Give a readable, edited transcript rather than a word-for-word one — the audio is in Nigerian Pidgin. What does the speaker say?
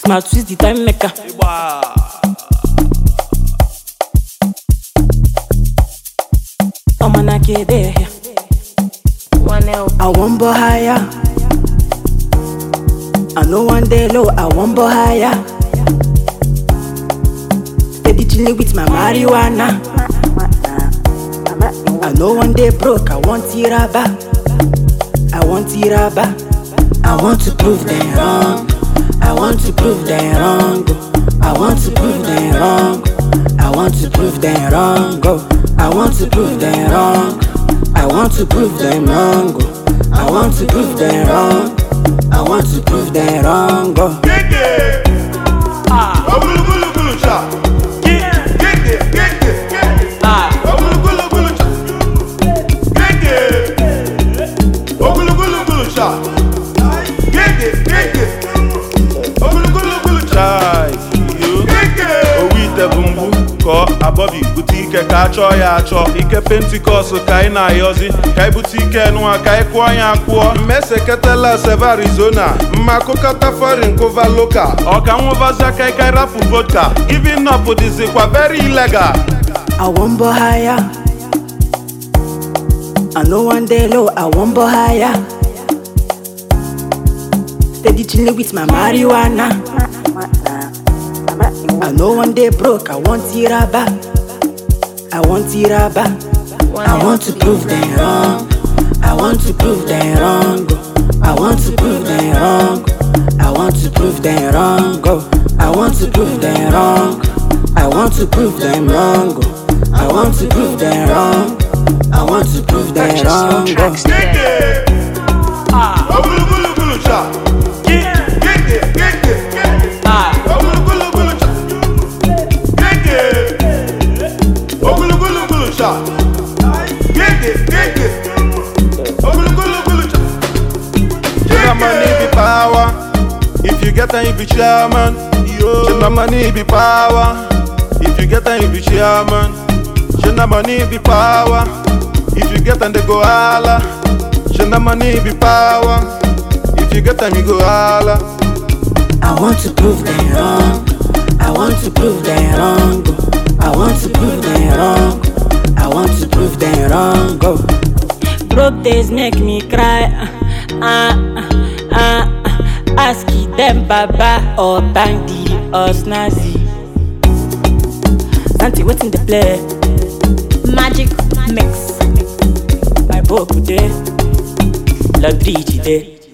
Smart twist the time maker. I'm on get there. I want go higher. I know one day low. I want go higher. Steady chilling with my marijuana. I know one day broke. I want tiraba. I want tiraba. I want to prove them wrong. I want to prove them wrong. I want to prove them wrong. I want to prove them wrong. I want to prove them wrong. I want to prove them wrong. I want to prove them wrong. I want to prove them wrong. Abobi butike ka achọ ya achọ ike Pentecost ka ị na-ayọzi ka butike nwa ka ị kwụọ ya akwụọ mmeseketela seve Arizona mmakụkọta foreign cover local ọka nwụbaza ka ị rafu vodka giving up dịzikwa very illegal. I want go higher. I know one day low. I want go higher. Steady chilling with my marijuana. I know one day broke. I want tiraba. I want tiraba. I want to prove them wrong. I want to prove them wrong. I want to prove them wrong. I want to prove them wrong. I want to prove them wrong. I want to prove them wrong. I want to prove them wrong. I want to prove them wrong. Money be power. If you get and you be chairman, Shina money be power. If you get and you be chairman, Shina money be power. If you get and they go holla, Shina money be power. If you get and you go holla. I want to prove them wrong. I want to prove them wrong. I want to prove them wrong. I want to prove them wrong. Broke days make me cry. Ask them Baba or Bandy or Snazzy. Santi, what's in the play? Magic mix. My book today. Lodrigi day.